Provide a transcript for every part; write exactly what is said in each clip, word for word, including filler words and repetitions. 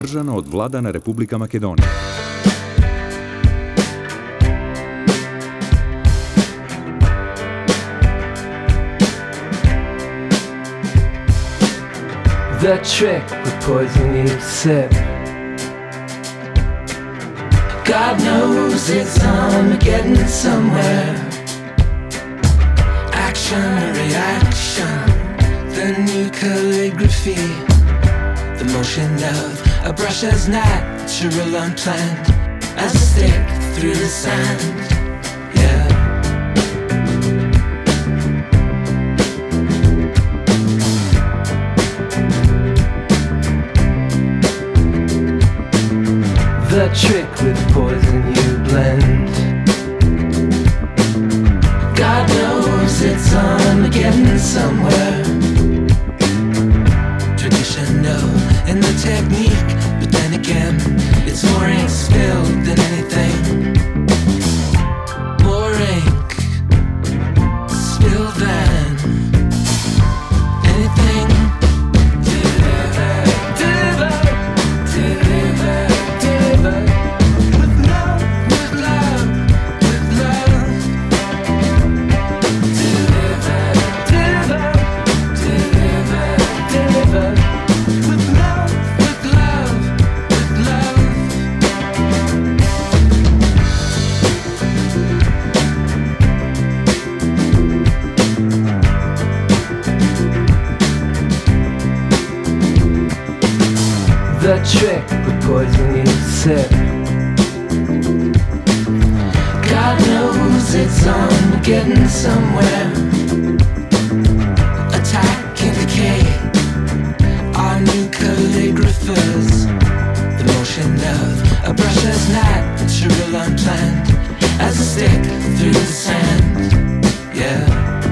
Držano od Vladana Republika Makedonija. The trick with poison you sip. God knows it's Armageddon somewhere. Action or reaction, the new calligraphy, the motion of a brush as natural unplanned as a stick through the sand. Yeah. The trick with poison you blend. God knows it's Armageddon somewhere. Traditional in the technique, but then again, it's more ink spilled than anything. More ink spilled than anything. Deliver, deliver, deliver, deliver. With love, with love, with love. Deliver, deliver, deliver, deliver. With love, with love, with love. The trick with poison you sip. God knows it's Armageddon somewhere. Attack and decay, our new calligraphers. The motion of a brush as natural unplanned as a stick through the sand. Yeah.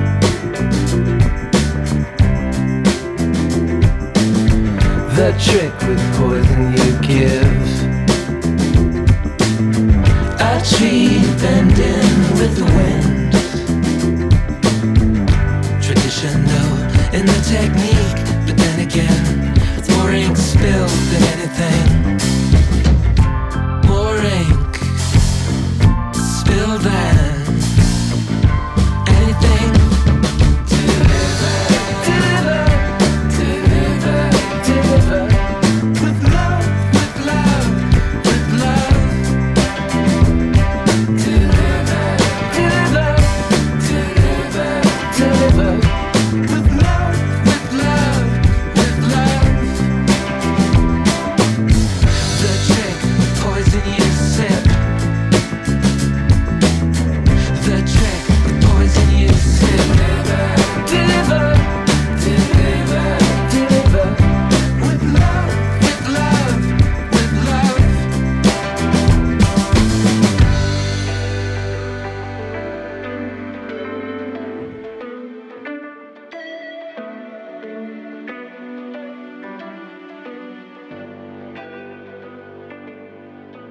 The trick with poison you give. A tree bending with the wind. Traditional in the technique, but then again, it's more ink spilled than anything.